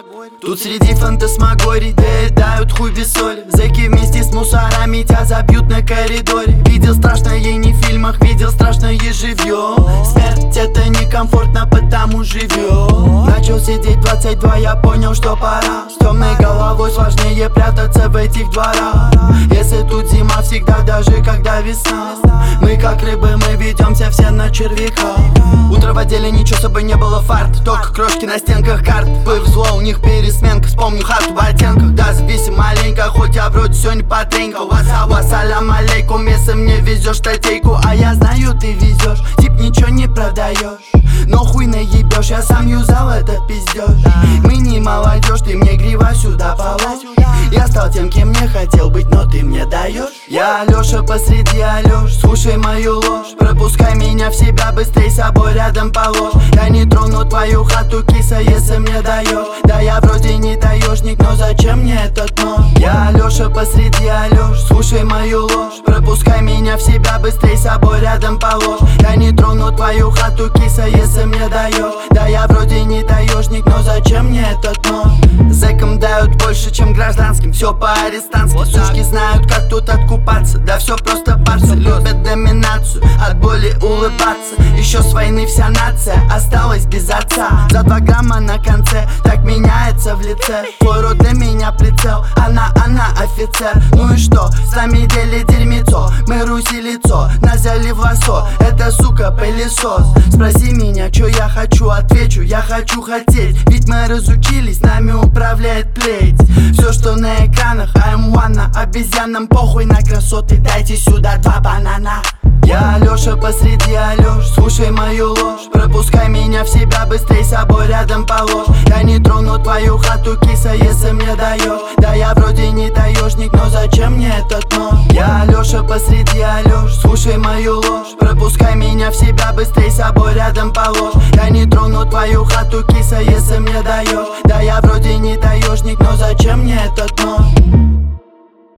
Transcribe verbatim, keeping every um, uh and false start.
Тут среди фантасмагорий доедают хуй без соли. Зэки вместе с мусорами тебя забьют на коридоре. Видел страшное не в фильмах, видел страшное живьем. Смерть это некомфортно, потому живем. Начал сидеть двадцать два, я понял, что пора. С темной головой сложнее прятаться в этих дворах. Если тут зима всегда, даже когда весна. Мы как рыбы, мы ведемся все на червяка. Утро в отделе, ничего с собой не было, фарт. Только крошки на стенках карт. Повезло, у них пересменка, вспомню хату в оттенках. Да, зависим маленько, хоть я вроде сегодня потренькал. Вассалям алейкум, если мне везешь статейку. А я знаю, ты везешь, тип ничего не продаешь. Но хуй наебешь, я сам юзал этот пиздеж. Мы не молодежь, ты мне грива сюда положь. Я стал тем, кем не хотел быть, но ты мне даешь. Я Алёша посреди Алёш, слушай мою ложь. Пропускай меня в себя, быстрей собой рядом положь. Я не трону твою хату, киса, если мне даешь. Да я вроде не таежник, но зачем мне этот нож? Я Алёша посреди Алёш, слушай мою ложь. Пропускай меня в себя, быстрей собой рядом положь. Я не трону твою хату, киса, если мне даешь. Да я вроде не таежник, но зачем мне этот нож? Зэкам дают больше, чем гражданским, все по-арестантски. Вот сучки знают, как тут откупаться. Да все просто парсы, любят доминацию, от боли улыбаться. Еще с войны вся нация осталась без отца. За два грамма на конце, так меняется в лице. Твой рот для меня прицел, она, она офицер. Ну и что, сами дели дерьмецо. Мы Руси лицо, нас взяли в лосо. Это сука пылесос. Спроси меня, что я хочу, отвечу, я хочу хотеть. Ведь мы разучились, нами управляет плеть. Все, что на экранах, I'm one, обезьянам похуй на красоты. Дайте сюда два банана. Я Алёша посреди Алёш, слушай мою ложь. Пропускай меня в себя, быстрей собой рядом положь. Я не трону твою хату, киса, если мне даешь. Да я вроде не таежник, но зачем мне этот нож? Я Алёша посреди Алёш, слушай мою ложь. Пропускай меня в себя, быстрей собой рядом положь. Я не трону твою хату, киса, если мне даешь. Да я вроде не таежник, но зачем мне этот нож?